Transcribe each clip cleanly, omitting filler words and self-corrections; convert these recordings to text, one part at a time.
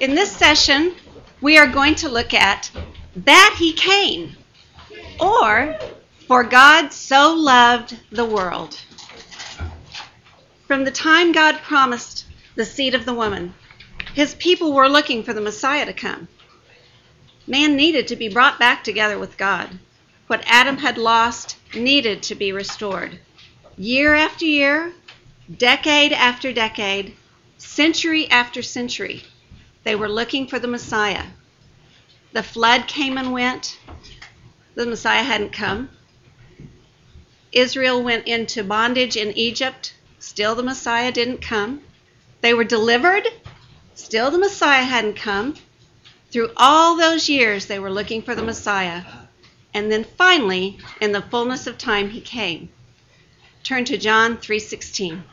In this session, we are going to look at That He Came, or For God So Loved the World. From the time God promised the seed of the woman, his people were looking for the Messiah to come. Man needed to be brought back together with God. What Adam had lost needed to be restored. Year after year, decade after decade, century after century, they were looking for the Messiah. The flood came and went. The Messiah hadn't come. Israel went into bondage in Egypt. Still the Messiah didn't come. They were delivered. Still the Messiah hadn't come. Through all those years, they were looking for the Messiah. And then finally, in the fullness of time, he came. Turn to John 3:16.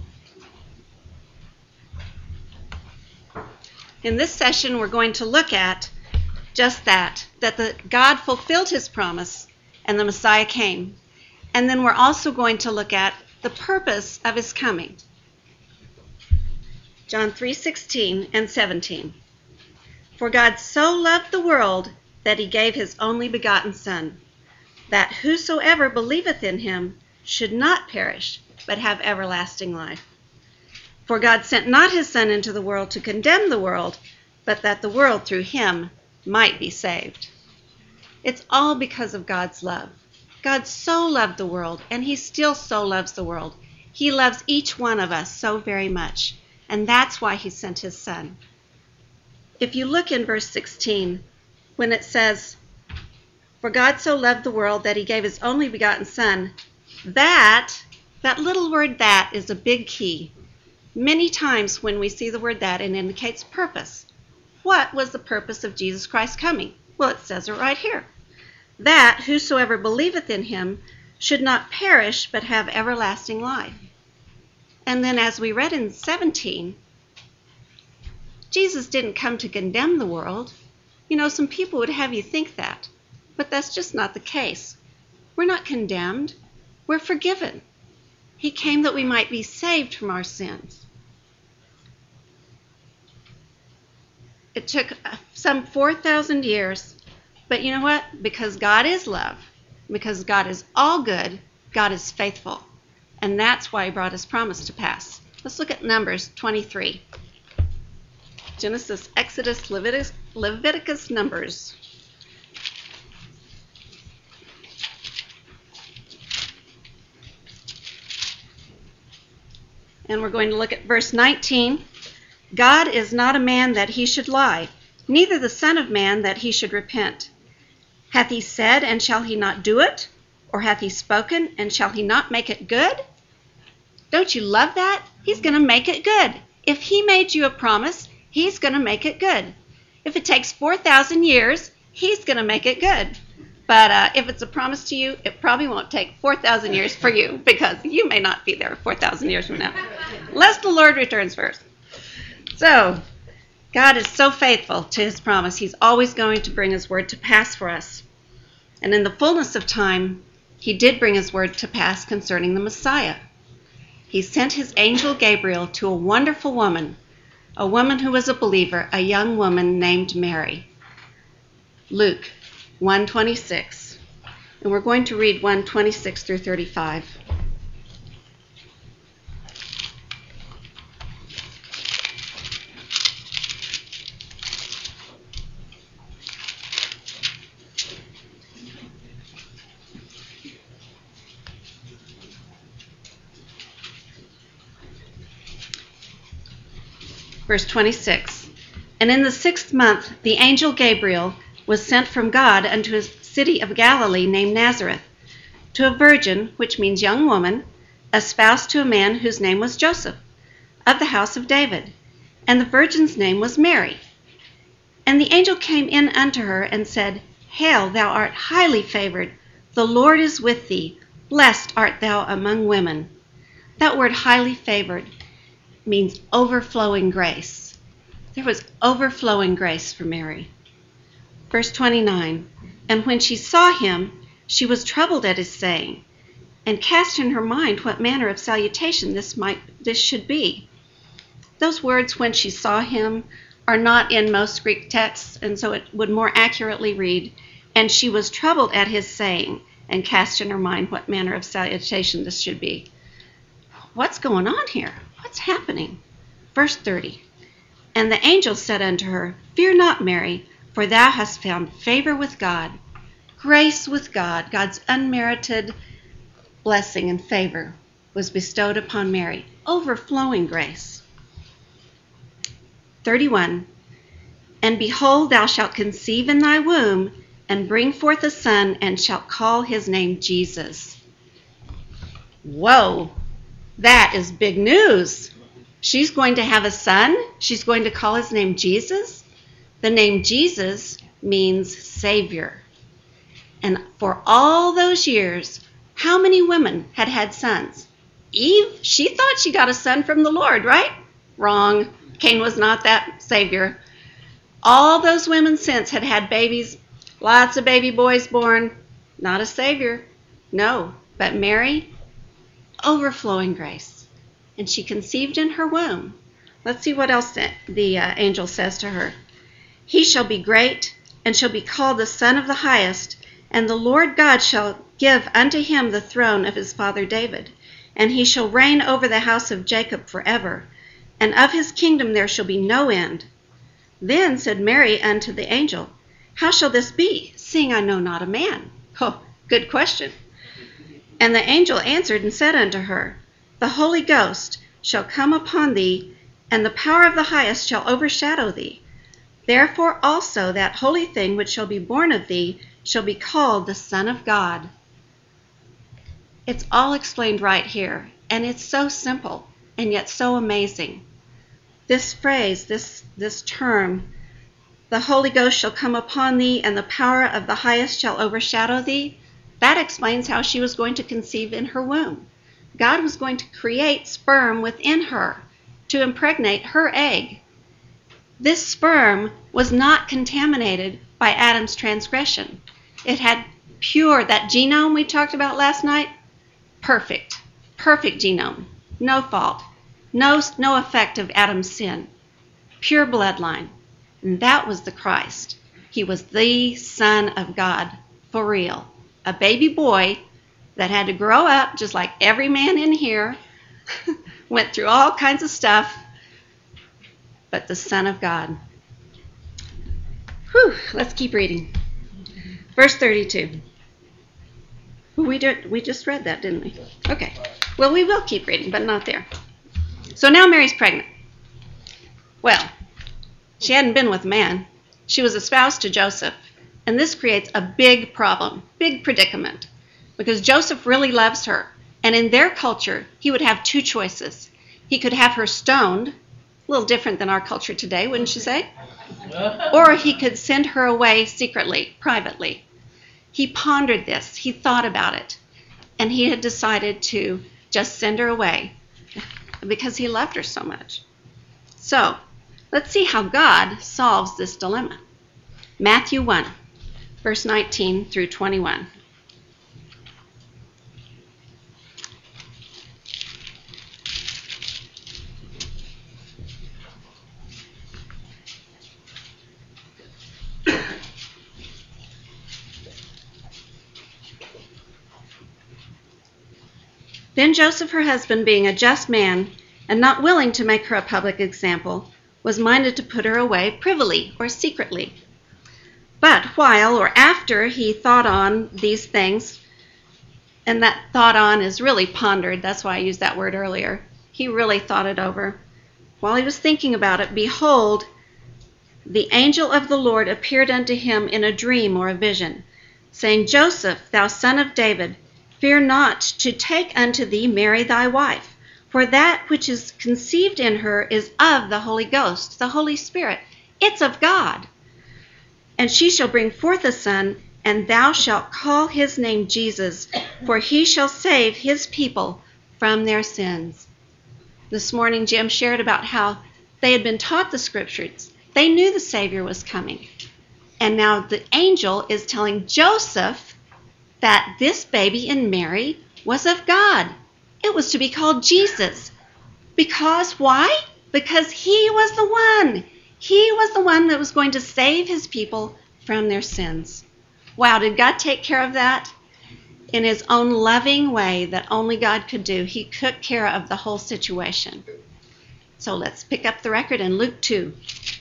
In this session, we're going to look at just that God fulfilled his promise and the Messiah came. And then we're also going to look at the purpose of his coming. John 3:16 and 17. For God so loved the world that he gave his only begotten Son, that whosoever believeth in him should not perish, but have everlasting life. For God sent not his Son into the world to condemn the world, but that the world through him might be saved. It's all because of God's love. God so loved the world, and he still so loves the world. He loves each one of us so very much, and that's why he sent his Son. If you look in verse 16, when it says, for God so loved the world that he gave his only begotten Son, that little word that is a big key. Many times when we see the word that, it indicates purpose. What was the purpose of Jesus Christ coming? Well, it says it right here. That whosoever believeth in him should not perish, but have everlasting life. And then as we read in 17, Jesus didn't come to condemn the world. You know, some people would have you think that, but that's just not the case. We're not condemned. We're forgiven. He came that we might be saved from our sins. It took some 4,000 years, but you know what? Because God is love, because God is all good, God is faithful, and that's why he brought his promise to pass. Let's look at Numbers 23. Genesis, Exodus, Leviticus, Numbers. And we're going to look at verse 19. God is not a man that he should lie, neither the Son of Man that he should repent. Hath he said, and shall he not do it? Or hath he spoken, and shall he not make it good? Don't you love that? He's going to make it good. If he made you a promise, he's going to make it good. If it takes 4,000 years, he's going to make it good. But if it's a promise to you, it probably won't take 4,000 years for you, because you may not be there 4,000 years from now, unless the Lord returns first. So, God is so faithful to his promise. He's always going to bring his word to pass for us. And in the fullness of time, he did bring his word to pass concerning the Messiah. He sent his angel Gabriel to a wonderful woman, a woman who was a believer, a young woman named Mary. Luke 1:26. And we're going to read 1:26 through 35. Verse 26. And in the 6th month, the angel Gabriel was sent from God unto a city of Galilee named Nazareth, to a virgin, which means young woman, espoused to a man whose name was Joseph, of the house of David. And the virgin's name was Mary. And the angel came in unto her and said, Hail, thou art highly favored. The Lord is with thee. Blessed art thou among women. That word highly favored means overflowing grace. There was overflowing grace for Mary. Verse 29, and when she saw him, she was troubled at his saying, and cast in her mind what manner of salutation this should be. Those words, when she saw him, are not in most Greek texts, and so it would more accurately read, "And she was troubled at his saying, and cast in her mind what manner of salutation this should be." What's going on here? What's happening? Verse 30. And the angel said unto her, "Fear not, Mary, for thou hast found favor with God." Grace with God, God's unmerited blessing and favor was bestowed upon Mary. Overflowing grace. 31. And behold, thou shalt conceive in thy womb, and bring forth a son, and shalt call his name Jesus. Whoa, that is big news. She's going to have a son. She's going to call his name Jesus. The name Jesus means Savior. And for all those years, how many women had had sons? Eve, she thought she got a son from the Lord, right? Wrong. Cain was not that Savior. All those women since had had babies, lots of baby boys born. Not a Savior. No. But Mary, overflowing grace. And she conceived in her womb. Let's see what else the angel says to her. He shall be great, and shall be called the Son of the Highest, and the Lord God shall give unto him the throne of his father David, and he shall reign over the house of Jacob forever, and of his kingdom there shall be no end. Then said Mary unto the angel, How shall this be, seeing I know not a man? Oh, good question. And the angel answered and said unto her, The Holy Ghost shall come upon thee, and the power of the highest shall overshadow thee. Therefore also that holy thing which shall be born of thee shall be called the Son of God. It's all explained right here, and it's so simple and yet so amazing. This phrase, this term, the Holy Ghost shall come upon thee, and the power of the highest shall overshadow thee, that explains how she was going to conceive in her womb. God was going to create sperm within her to impregnate her egg. This sperm was not contaminated by Adam's transgression. It had pure, that genome we talked about last night, perfect genome, no fault, no effect of Adam's sin, pure bloodline. And that was the Christ. He was the Son of God, for real. A baby boy that had to grow up just like every man in here, went through all kinds of stuff, but the Son of God. Whew, let's keep reading. Verse 32. We just read that, didn't we? Okay. Well, we will keep reading, but not there. So now Mary's pregnant. Well, she hadn't been with a man. She was espoused to Joseph, and this creates a big problem, big predicament, because Joseph really loves her, and in their culture, he would have two choices. He could have her stoned, a little different than our culture today, wouldn't you say? Or he could send her away secretly, privately. He pondered this. He thought about it. And he had decided to just send her away because he loved her so much. So, let's see how God solves this dilemma. Matthew 1, verse 19 through 21. Then Joseph, her husband, being a just man, and not willing to make her a public example, was minded to put her away privily or secretly. But while or after he thought on these things, and that thought on is really pondered, that's why I used that word earlier, he really thought it over. While he was thinking about it, behold, the angel of the Lord appeared unto him in a dream or a vision, saying, Joseph, thou son of David, fear not to take unto thee Mary thy wife, for that which is conceived in her is of the Holy Ghost, the Holy Spirit. It's of God. And she shall bring forth a son, and thou shalt call his name Jesus, for he shall save his people from their sins. This morning Jim shared about how they had been taught the scriptures. They knew the Savior was coming. And now the angel is telling Joseph that this baby in Mary was of God. It was to be called Jesus. Because why? Because he was the one. He was the one that was going to save his people from their sins. Wow, did God take care of that? In his own loving way that only God could do, he took care of the whole situation. So let's pick up the record in Luke 2.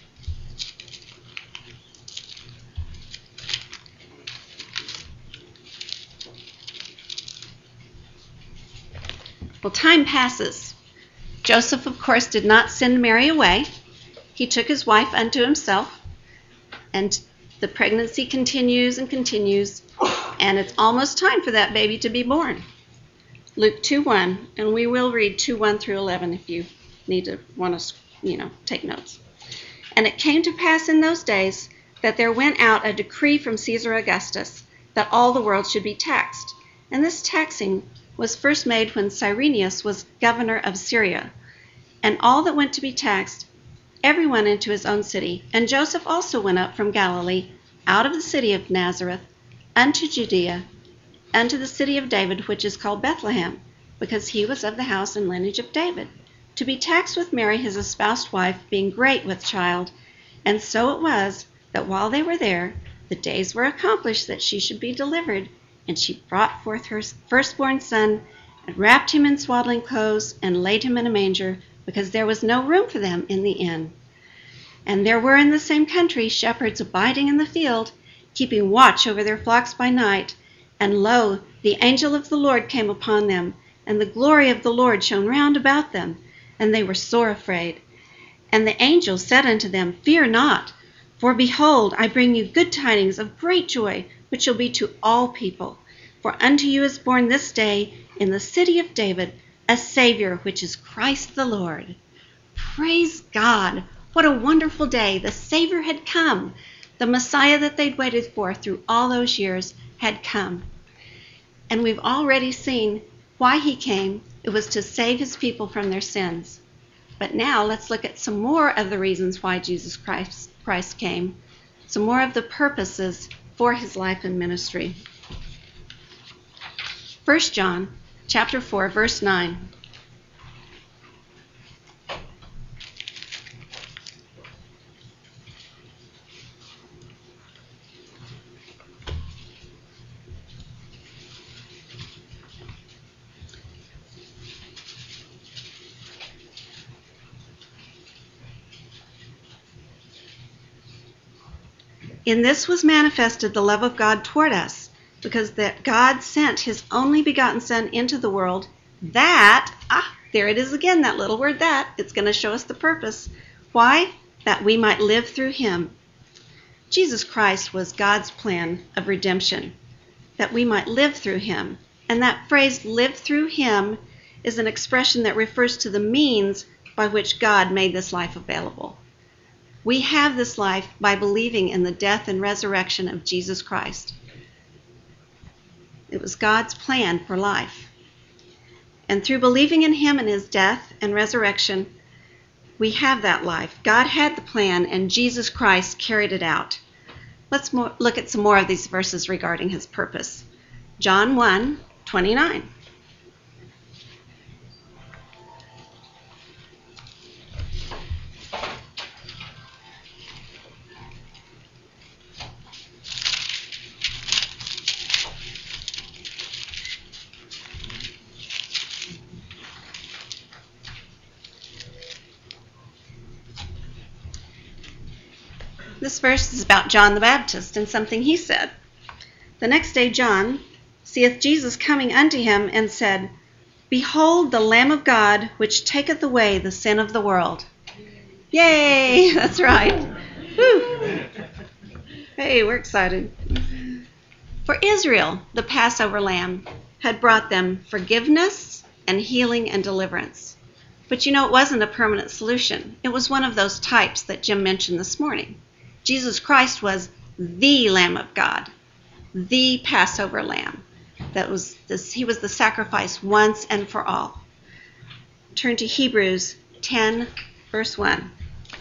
Well, time passes. Joseph, of course, did not send Mary away. He took his wife unto himself, and the pregnancy continues and continues, and it's almost time for that baby to be born. Luke 2:1, and we will read 2:1 through 11 if you want to, take notes. And it came to pass in those days that there went out a decree from Caesar Augustus that all the world should be taxed. And this taxing was first made when Cyrenius was governor of Syria. And all that went to be taxed, everyone into his own city. And Joseph also went up from Galilee, out of the city of Nazareth, unto Judea, unto the city of David, which is called Bethlehem, because he was of the house and lineage of David, to be taxed with Mary his espoused wife, being great with child. And so it was, that while they were there, the days were accomplished that she should be delivered. And she brought forth her firstborn son, and wrapped him in swaddling clothes, and laid him in a manger, because there was no room for them in the inn. And there were in the same country shepherds abiding in the field, keeping watch over their flocks by night. And lo, the angel of the Lord came upon them, and the glory of the Lord shone round about them, and they were sore afraid. And the angel said unto them, Fear not, for behold, I bring you good tidings of great joy, which shall be to all people. For unto you is born this day in the city of David a Savior, which is Christ the Lord. Praise God! What a wonderful day. The Savior had come. The Messiah that they'd waited for through all those years had come. And we've already seen why he came. It was to save his people from their sins. But now let's look at some more of the reasons why Jesus Christ came, some more of the purposes for his life and ministry. 1 John chapter 4, verse 9. In this was manifested the love of God toward us, because that God sent his only begotten Son into the world, that, there it is again, that little word that, it's going to show us the purpose. Why? That we might live through him. Jesus Christ was God's plan of redemption, that we might live through him. And that phrase, live through him, is an expression that refers to the means by which God made this life available. We have this life by believing in the death and resurrection of Jesus Christ. It was God's plan for life. And through believing in him and his death and resurrection, we have that life. God had the plan, and Jesus Christ carried it out. Let's look at some more of these verses regarding his purpose. John 1:29. This verse is about John the Baptist and something he said. The next day John seeth Jesus coming unto him, and said, Behold the Lamb of God, which taketh away the sin of the world. Yay! That's right. Woo! Hey, we're excited. For Israel, the Passover lamb had brought them forgiveness and healing and deliverance. But it wasn't a permanent solution. It was one of those types that Jim mentioned this morning. Jesus Christ was the Lamb of God, the Passover lamb. He was the sacrifice once and for all. Turn to Hebrews 10, verse 1.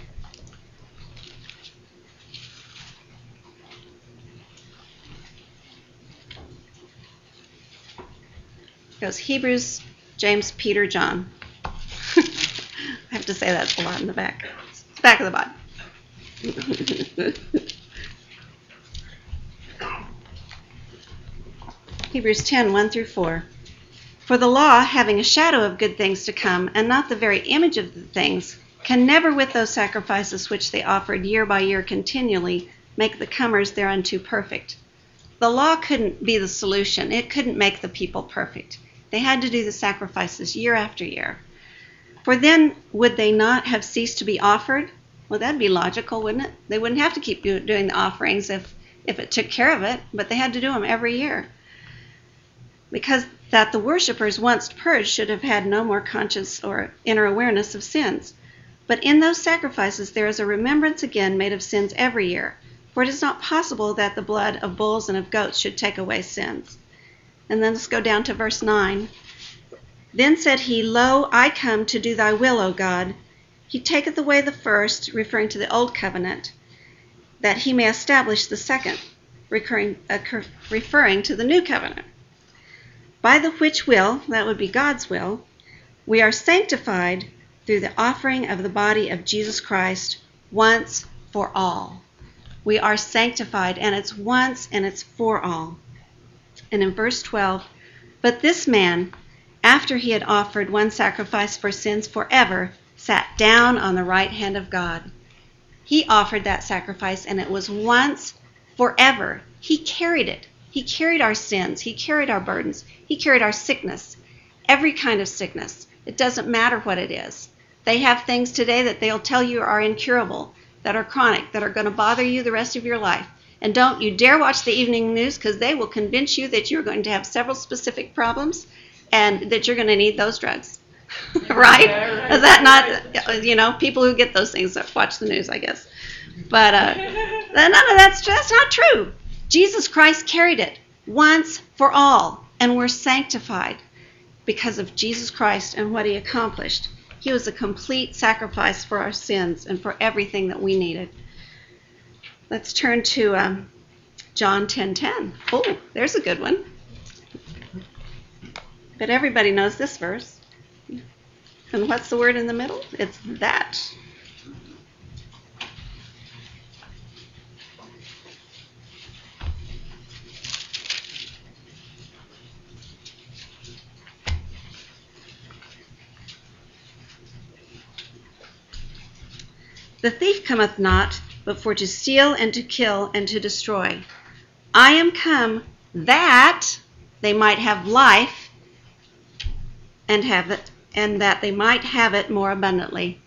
It goes Hebrews, James, Peter, John. I have to say that a lot in the back. It's the back of the Bible. Hebrews 10, 1 through 4. For the law, having a shadow of good things to come, and not the very image of the things, can never with those sacrifices which they offered year by year continually make the comers thereunto perfect. The law couldn't be the solution. It couldn't make the people perfect. They had to do the sacrifices year after year. For then would they not have ceased to be offered? Well, that'd be logical, wouldn't it? They wouldn't have to keep doing the offerings if it took care of it, but they had to do them every year. Because that the worshipers once purged should have had no more conscious or inner awareness of sins. But in those sacrifices there is a remembrance again made of sins every year. For it is not possible that the blood of bulls and of goats should take away sins. And then let's go down to verse 9. Then said he, Lo, I come to do thy will, O God. He taketh away the first, referring to the old covenant, that he may establish the second, referring to the new covenant. By the which will, that would be God's will, we are sanctified through the offering of the body of Jesus Christ once for all. We are sanctified, and it's once and it's for all. And in verse 12, but this man, after he had offered one sacrifice for sins forever, sat down on the right hand of God. He offered that sacrifice, and it was once forever. He carried it. He carried our sins. He carried our burdens. He carried our sickness, every kind of sickness. It doesn't matter what it is. They have things today that they'll tell you are incurable, that are chronic, that are going to bother you the rest of your life. And don't you dare watch the evening news, because they will convince you that you're going to have several specific problems and that you're going to need those drugs. Right? Is that not, people who get those things watch the news, I guess. But none of that's not true. Jesus Christ carried it once for all, and we're sanctified because of Jesus Christ and what he accomplished. He was a complete sacrifice for our sins and for everything that we needed. Let's turn to John 10:10. Oh, there's a good one. But everybody knows this verse. And what's the word in the middle? It's that. The thief cometh not, but for to steal and to kill and to destroy. I am come that they might have life and have it, and that they might have it more abundantly.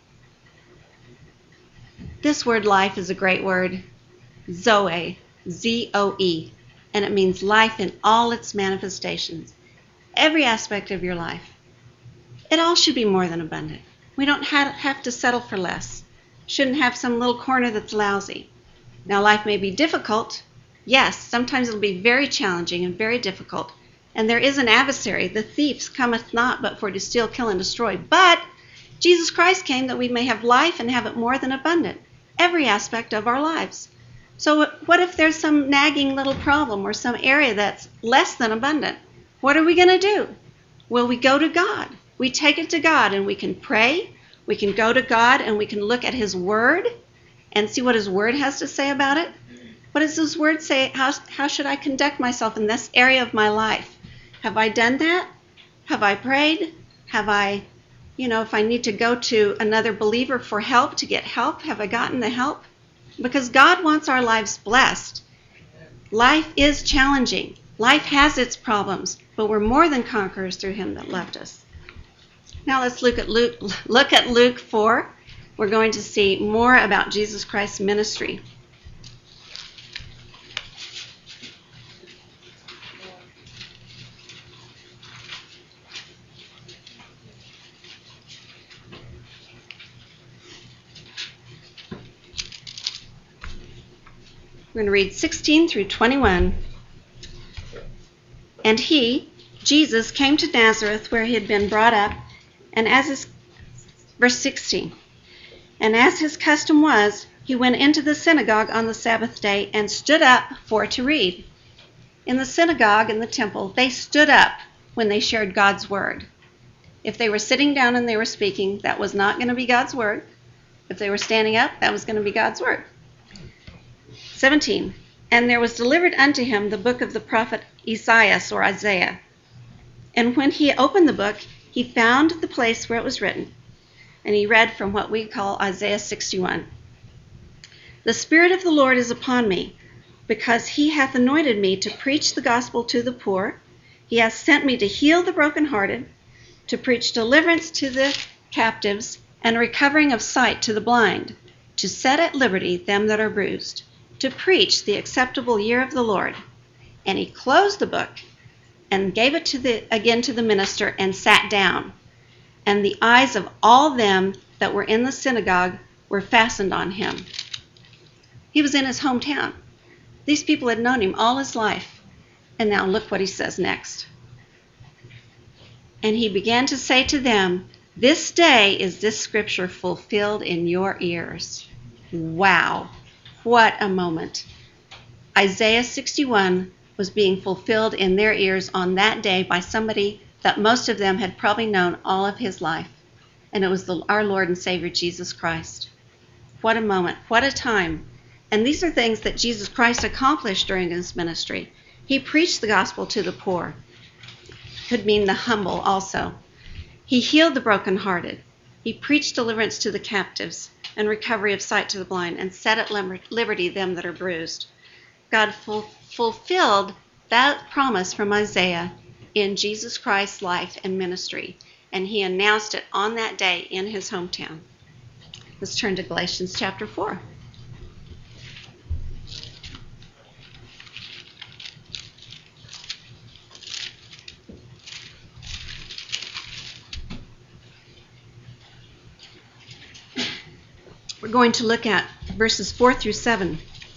This word life is a great word, Zoe, Z-O-E, and it means life in all its manifestations, every aspect of your life. It all should be more than abundant. We don't have to settle for less. Shouldn't have some little corner that's lousy. Now, life may be difficult. Yes, sometimes it'll be very challenging and very difficult. And there is an adversary. The thief cometh not but for to steal, kill, and destroy. But Jesus Christ came that we may have life and have it more than abundant. Every aspect of our lives. So what if there's some nagging little problem or some area that's less than abundant? What are we going to do? Well, we go to God. We take it to God, and we can pray. We can go to God and we can look at his word and see what his word has to say about it. What does his word say? How should I conduct myself in this area of my life? Have I done that? Have I prayed? Have I, if I need to go to another believer for help, to get help, have I gotten the help? Because God wants our lives blessed. Life is challenging. Life has its problems, but we're more than conquerors through him that loved us. Now let's look at Luke 4. We're going to see more about Jesus Christ's ministry. We're going to read 16 through 21. And he, Jesus, came to Nazareth where he had been brought up, and verse 16, and as his custom was, he went into the synagogue on the Sabbath day and stood up for to read. In the synagogue, in the temple, they stood up when they shared God's word. If they were sitting down and they were speaking, that was not going to be God's word. If they were standing up, that was going to be God's word. 17. And there was delivered unto him the book of the prophet Esaias or Isaiah. And when he opened the book, he found the place where it was written. And he read from what we call Isaiah 61. The Spirit of the Lord is upon me, because he hath anointed me to preach the gospel to the poor. He hath sent me to heal the brokenhearted, to preach deliverance to the captives, and recovering of sight to the blind, to set at liberty them that are bruised, to preach the acceptable year of the Lord. And he closed the book and gave it again to the minister and sat down. And the eyes of all them that were in the synagogue were fastened on him. He was in his hometown. These people had known him all his life. And now look what he says next. And he began to say to them, this day is this scripture fulfilled in your ears. Wow, what a moment. Isaiah 61 was being fulfilled in their ears on that day by somebody that most of them had probably known all of his life. And it was our Lord and Savior, Jesus Christ. What a moment, what a time. And these are things that Jesus Christ accomplished during his ministry. He preached the gospel to the poor. Could mean the humble also. He healed the brokenhearted. He preached deliverance to the captives and recovery of sight to the blind, and set at liberty them that are bruised. God fulfilled that promise from Isaiah in Jesus Christ's life and ministry, and he announced it on that day in his hometown. Let's turn to Galatians chapter 4. We're going to look at verses 4 through 7.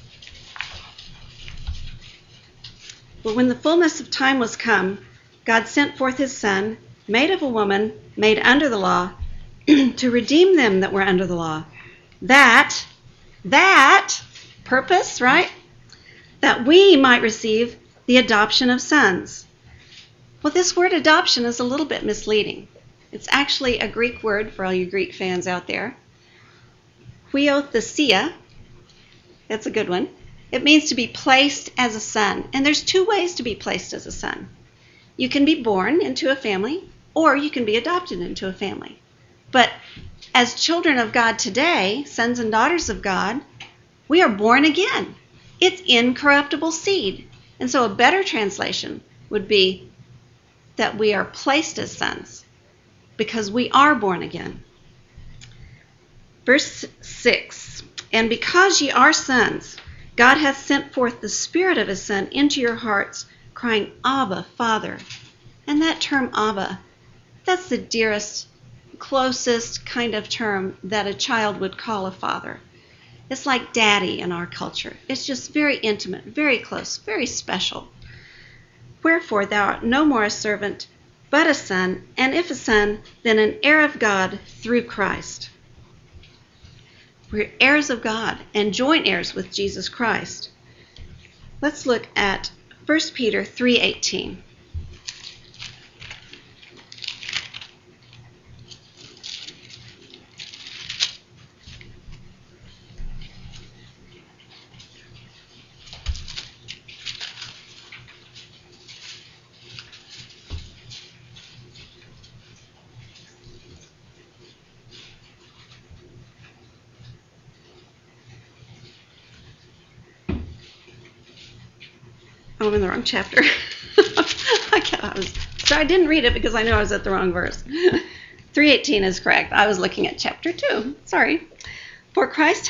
But when the fullness of time was come, God sent forth his Son, made of a woman, made under the law, to redeem them that were under the law. That purpose, right? That we might receive the adoption of sons. Well, this word adoption is a little bit misleading. It's actually a Greek word for all you Greek fans out there. Huiothesia, that's a good one. It means to be placed as a son. And there's two ways to be placed as a son. You can be born into a family, or you can be adopted into a family. But as children of God today, sons and daughters of God, we are born again. It's incorruptible seed. And so a better translation would be that we are placed as sons, because we are born again. Verse 6, and because ye are sons, God hath sent forth the Spirit of his Son into your hearts, crying, Abba, Father. And that term Abba, that's the dearest, closest kind of term that a child would call a father. It's like daddy in our culture. It's just very intimate, very close, very special. Wherefore thou art no more a servant, but a son, and if a son, then an heir of God through Christ. We're heirs of God and joint heirs with Jesus Christ. Let's look at 1 Peter 3:18. I'm in the wrong chapter. I didn't read it because I knew I was at the wrong verse. 3:18 is correct. I was looking at chapter 2. Sorry. For Christ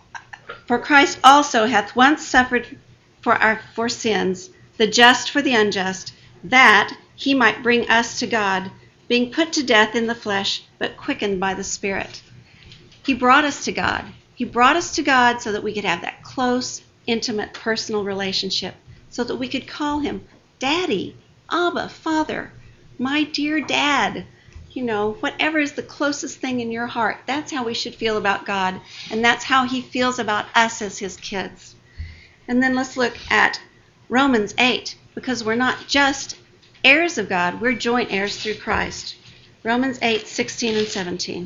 also hath once suffered for sins, the just for the unjust, that he might bring us to God, being put to death in the flesh, but quickened by the Spirit. He brought us to God. He brought us to God so that we could have that close, intimate, personal relationship, so that we could call him Daddy, Abba, Father, my dear Dad. You know, whatever is the closest thing in your heart, that's how we should feel about God, and that's how he feels about us as his kids. And then let's look at Romans 8, because we're not just heirs of God, we're joint heirs through Christ. Romans 8:16 and 17.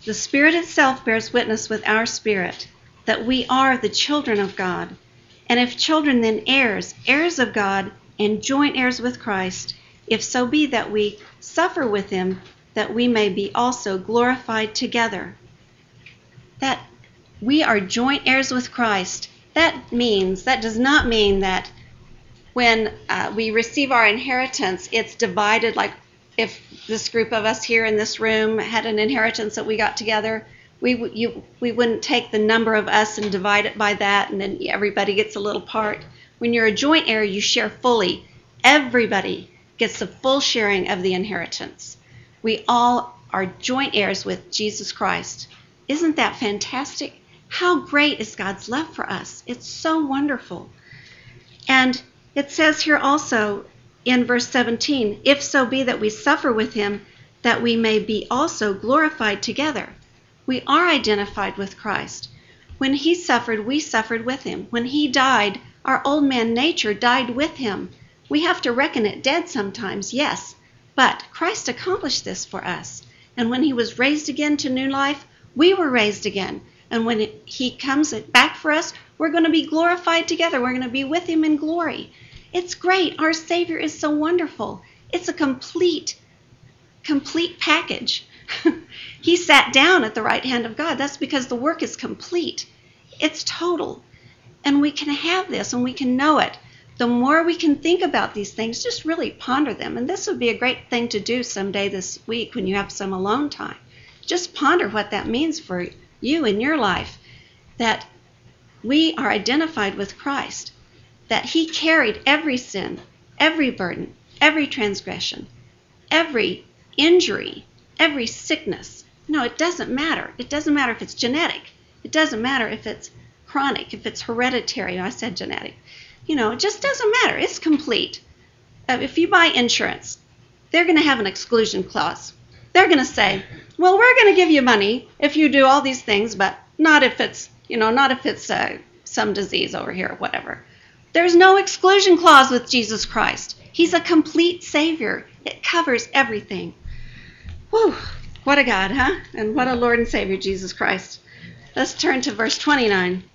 The Spirit itself bears witness with our spirit that we are the children of God. And if children, then heirs, heirs of God, and joint heirs with Christ, if so be that we suffer with him, that we may be also glorified together. That we are joint heirs with Christ. That does not mean that when we receive our inheritance, it's divided, like if this group of us here in this room had an inheritance that we got together, we wouldn't take the number of us and divide it by that, and then everybody gets a little part. When you're a joint heir, you share fully. Everybody gets the full sharing of the inheritance. We all are joint heirs with Jesus Christ. Isn't that fantastic? How great is God's love for us? It's so wonderful. And it says here also in verse 17, if so be that we suffer with him, that we may be also glorified together. We are identified with Christ. When he suffered, we suffered with him. When he died, our old man nature died with him. We have to reckon it dead sometimes, yes, but Christ accomplished this for us. And when he was raised again to new life, we were raised again. And when he comes back for us, we're going to be glorified together. We're going to be with him in glory. It's great. Our Savior is so wonderful. It's a complete package. He sat down at the right hand of God. That's because the work is complete. It's total. And we can have this and we can know it. The more we can think about these things, just really ponder them. And this would be a great thing to do someday this week when you have some alone time. Just ponder what that means for you in your life, that we are identified with Christ, that he carried every sin, every burden, every transgression, every injury, every sickness. No, it doesn't matter. It doesn't matter if it's genetic. It doesn't matter if it's chronic, if it's hereditary. I said genetic. It just doesn't matter. It's complete. If you buy insurance, they're going to have an exclusion clause. They're going to say, well, we're going to give you money if you do all these things, but not if it's, some disease over here or whatever. There's no exclusion clause with Jesus Christ. He's a complete Savior. It covers everything. Whew, what a God, huh? And what a Lord and Savior, Jesus Christ. Let's turn to verse 29.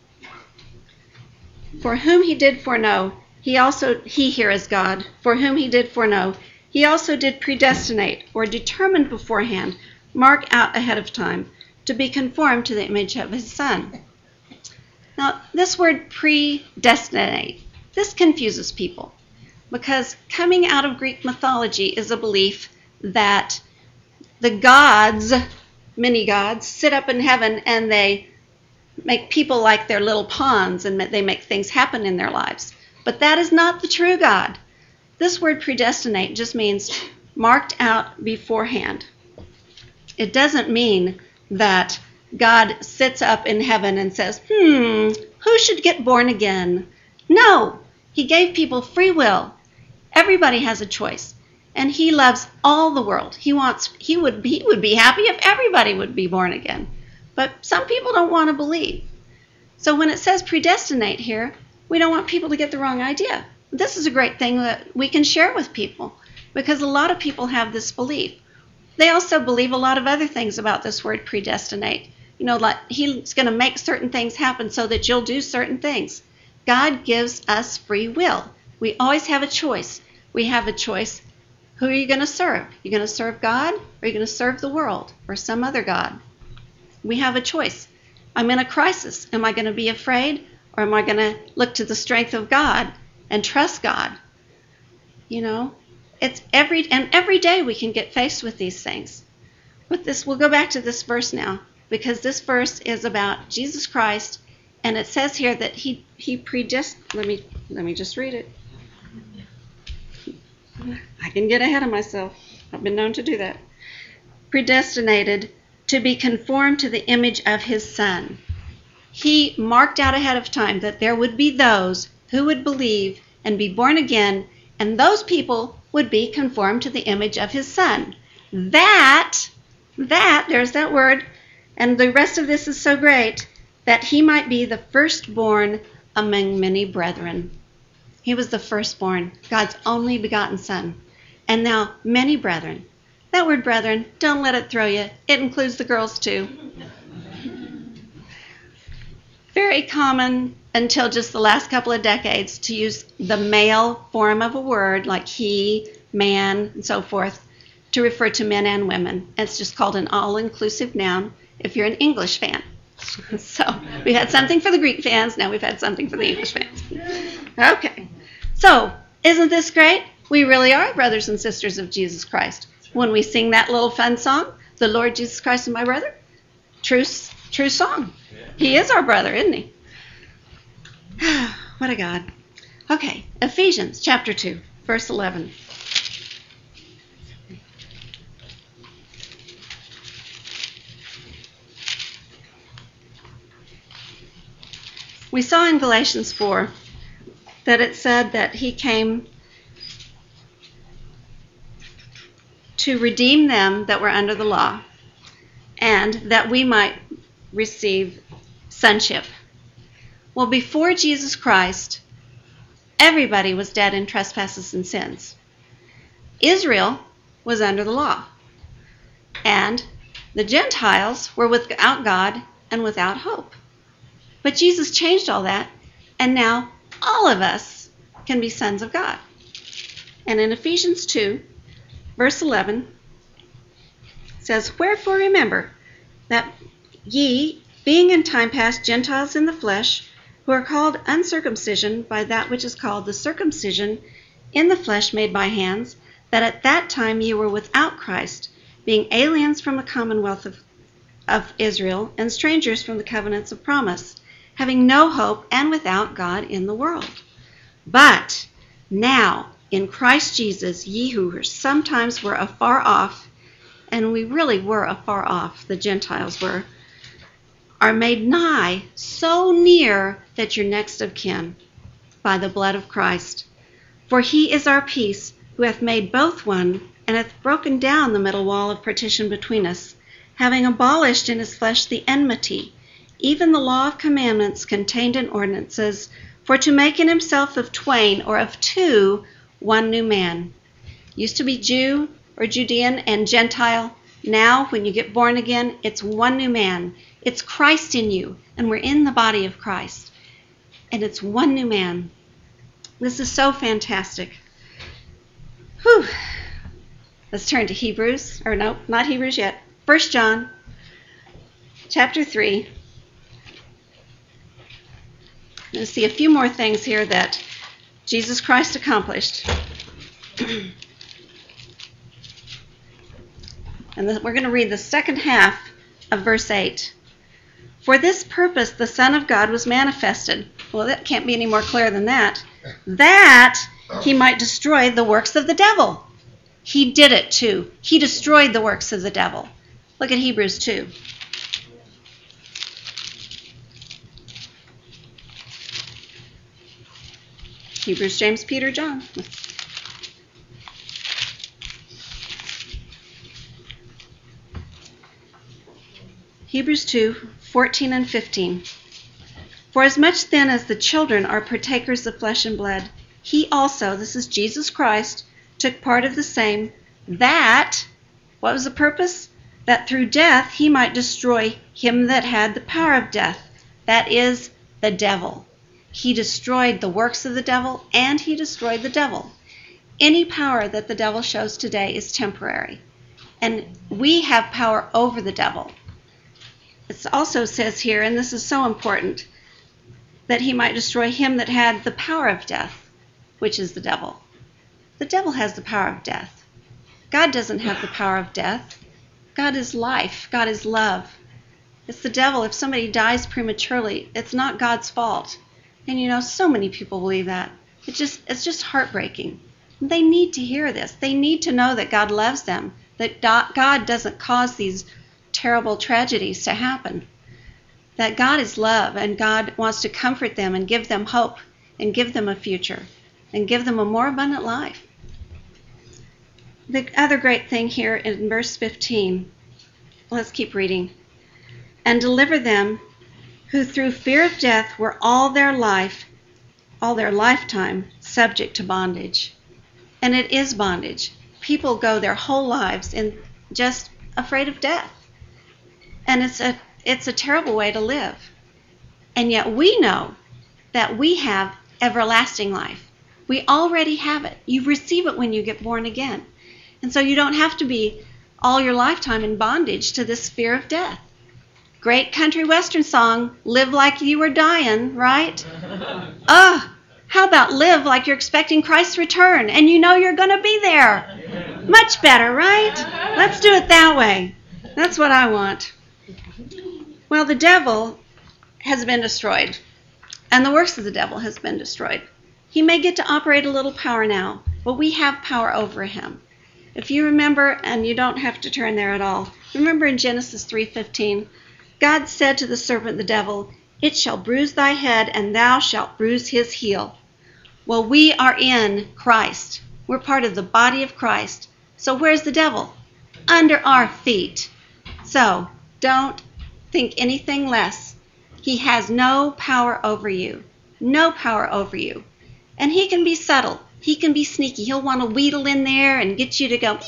For whom he did foreknow, he here is God, for whom he did foreknow, he also did predestinate, or determined beforehand, mark out ahead of time, to be conformed to the image of his Son. Now, this word predestinate, this confuses people, because coming out of Greek mythology is a belief that the gods, many gods, sit up in heaven and they make people like their little pawns and they make things happen in their lives. But that is not the true God. This word predestinate just means marked out beforehand. It doesn't mean that God sits up in heaven and says, who should get born again? No, he gave people free will. Everybody has a choice. And he loves all the world. He would be happy if everybody would be born again. But some people don't want to believe. So when it says predestinate here, we don't want people to get the wrong idea. This is a great thing that we can share with people, because a lot of people have this belief. They also believe a lot of other things about this word predestinate. Like he's going to make certain things happen so that you'll do certain things. God gives us free will. We always have a choice. We have a choice. Who are you going to serve? You're going to serve God, or are you going to serve the world or some other God? We have a choice. I'm in a crisis. Am I going to be afraid, or am I going to look to the strength of God and trust God? It's every day we can get faced with these things. But we'll go back to this verse now, because this verse is about Jesus Christ, and it says here that he predestinated. Let me just read it. I can get ahead of myself. I've been known to do that. Predestinated to be conformed to the image of his Son. He marked out ahead of time that there would be those who would believe and be born again, and those people would be conformed to the image of his Son. That, there's that word, and the rest of this is so great, that he might be the firstborn among many brethren. He was the firstborn, God's only begotten Son. And now many brethren. That word brethren, don't let it throw you. It includes the girls too. Very common until just the last couple of decades to use the male form of a word like he, man, and so forth to refer to men and women. It's just called an all-inclusive noun if you're an English fan. So we've had something for the Greek fans, now we've had something for the English fans. Okay, so isn't this great? We really are brothers and sisters of Jesus Christ. When we sing that little fun song, the Lord Jesus Christ is my brother, true song. He is our brother, isn't he? What a God. Okay, Ephesians chapter 2, verse 11. We saw in Galatians 4 that it said that he came to redeem them that were under the law, and that we might receive sonship. Well, before Jesus Christ, everybody was dead in trespasses and sins. Israel was under the law, and the Gentiles were without God and without hope. But Jesus changed all that, and now all of us can be sons of God. And in Ephesians 2, verse 11, it says, "Wherefore remember that ye, being in time past Gentiles in the flesh, who are called uncircumcision by that which is called the circumcision in the flesh made by hands, that at that time ye were without Christ, being aliens from the commonwealth of Israel, and strangers from the covenants of promise, having no hope and without God in the world. But now in Christ Jesus, ye who sometimes were afar off," and we really were afar off, the Gentiles were, "are made nigh, so near that you're next of kin, by the blood of Christ. For he is our peace, who hath made both one, and hath broken down the middle wall of partition between us, having abolished in his flesh the enmity, even the law of commandments contained in ordinances, for to make in himself of twain, or of two, one new man." Used to be Jew or Judean and Gentile. Now, when you get born again, it's one new man. It's Christ in you, and we're in the body of Christ. And it's one new man. This is so fantastic. Whew. Let's turn to Hebrews, or no, not Hebrews yet. 1 John chapter 3. Let's see a few more things here that Jesus Christ accomplished. And we're going to read the second half of verse 8. "For this purpose the Son of God was manifested." Well, that can't be any more clear than that. "That he might destroy the works of the devil." He did it too. He destroyed the works of the devil. Look at Hebrews 2. Hebrews, James, Peter, John. Hebrews 2, 14 and 15. "For as much then as the children are partakers of flesh and blood, he also," this is Jesus Christ, "took part of the same, that," what was the purpose? "That through death he might destroy him that had the power of death," that is, the devil. He destroyed the works of the devil, and he destroyed the devil. Any power that the devil shows today is temporary, and we have power over the devil. It also says here, and this is so important, that he might destroy him that had the power of death, which is the devil. The devil has the power of death. God doesn't have the power of death. God is life. God is love. It's the devil. If somebody dies prematurely, it's not God's fault. And you know, so many people believe that. It's just heartbreaking. They need to hear this. They need to know that God loves them, that God doesn't cause these terrible tragedies to happen, that God is love, and God wants to comfort them and give them hope and give them a future and give them a more abundant life. The other great thing here in verse 15, let's keep reading. "And deliver them who through fear of death were all their lifetime subject to bondage." And it is bondage. people go their whole lives in just afraid of death. And it's a terrible way to live. And yet we know that we have everlasting life. We already have it. You receive it when you get born again. And so you don't have to be all your lifetime in bondage to this fear of death. Great country western song, live like you were dying, right? How about live like you're expecting Christ's return and you know you're going to be there? Much better, right? Let's do it that way. That's what I want. Well, the devil has been destroyed, and the works of the devil has been destroyed. He may get to operate a little power now, but we have power over him. If you remember, and you don't have to turn there at all, remember in Genesis 3:15, God said to the serpent, the devil, "It shall bruise thy head, and thou shalt bruise his heel." Well, we are in Christ. We're part of the body of Christ. So where's the devil? Under our feet. So don't think anything less. He has no power over you. No power over you. And he can be subtle. He can be sneaky. He'll want to wheedle in there and get you to go,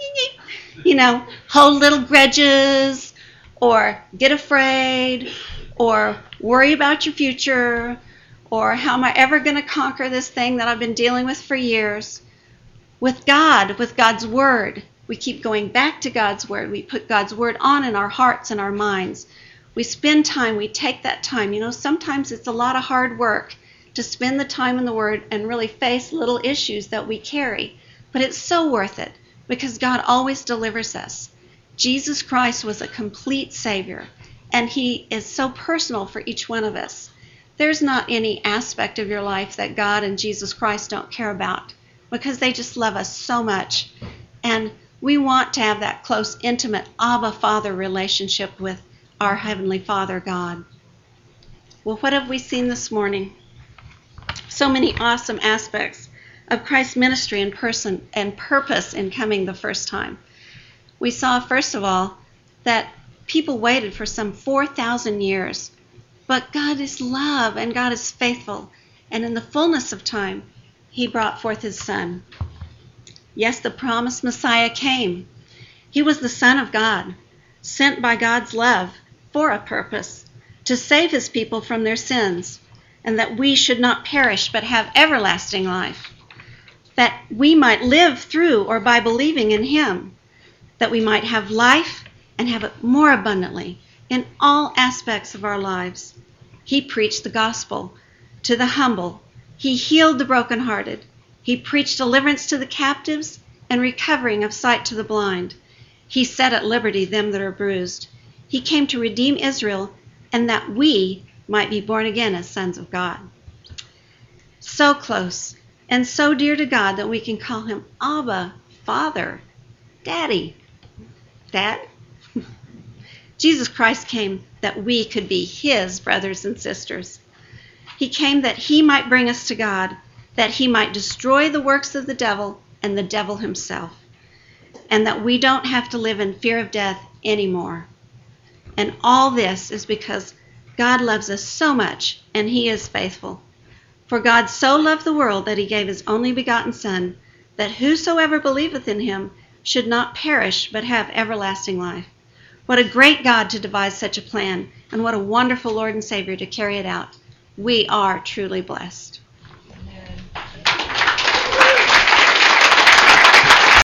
hold little grudges, or get afraid, or worry about your future, or how am I ever going to conquer this thing that I've been dealing with for years? With God, with God's Word, we keep going back to God's Word. We put God's Word on in our hearts and our minds. We spend time, we take that time. Sometimes it's a lot of hard work to spend the time in the Word and really face little issues that we carry. But it's so worth it because God always delivers us. Jesus Christ was a complete Savior, and He is so personal for each one of us. There's not any aspect of your life that God and Jesus Christ don't care about because they just love us so much. And we want to have that close, intimate Abba Father relationship with our Heavenly Father, God. Well, what have we seen this morning? So many awesome aspects of Christ's ministry and person and purpose in coming the first time. We saw, first of all, that people waited for some 4,000 years. But God is love and God is faithful. And in the fullness of time, He brought forth His Son. Yes, the promised Messiah came. He was the Son of God, sent by God's love for a purpose, to save His people from their sins, and that we should not perish but have everlasting life, that we might live through or by believing in Him, that we might have life and have it more abundantly in all aspects of our lives. He preached the gospel to the humble. He healed the brokenhearted. He preached deliverance to the captives and recovering of sight to the blind. He set at liberty them that are bruised. He came to redeem Israel, and that we might be born again as sons of God. So close and so dear to God that we can call Him Abba, Father, Daddy. Dad? Jesus Christ came that we could be His brothers and sisters. He came that He might bring us to God, that He might destroy the works of the devil and the devil himself, and that we don't have to live in fear of death anymore. And all this is because God loves us so much, and He is faithful. For God so loved the world that He gave His only begotten Son, that whosoever believeth in Him should not perish but have everlasting life. What a great God to devise such a plan, and what a wonderful Lord and Savior to carry it out. We are truly blessed.